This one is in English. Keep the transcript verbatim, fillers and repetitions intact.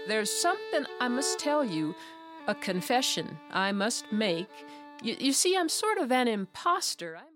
there's something I must tell you, a confession I must make. You, you see, I'm sort of an imposter. I